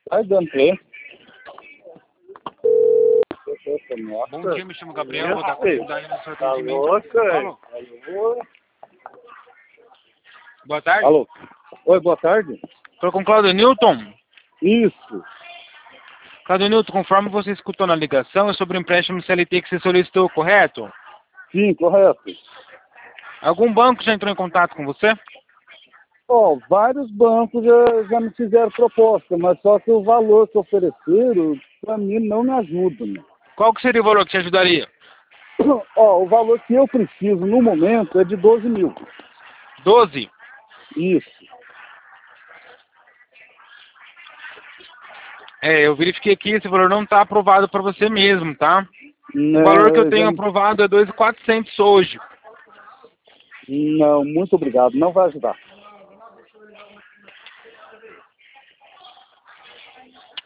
Vai dando play. Bom dia, me chamo Gabriel, vou dar continuidade no seu atendimento. Alô? Boa tarde. Alô? Oi, boa tarde. Estou com o Claudio Newton. Isso. Claudio Newton, conforme você escutou na ligação, é sobre o empréstimo CLT que você solicitou, correto? Sim, correto. Algum banco já entrou em contato com você? Vários bancos já me fizeram proposta, mas só que o valor que ofereceram, para mim, não me ajuda. Né? Qual que seria o valor que te ajudaria? O valor que eu preciso no momento é de 12 mil. 12? Isso. Eu verifiquei aqui, esse valor não está aprovado para você mesmo, tá? Não, O valor que eu tenho aprovado é 2.400 hoje. Não, muito obrigado, não vai ajudar.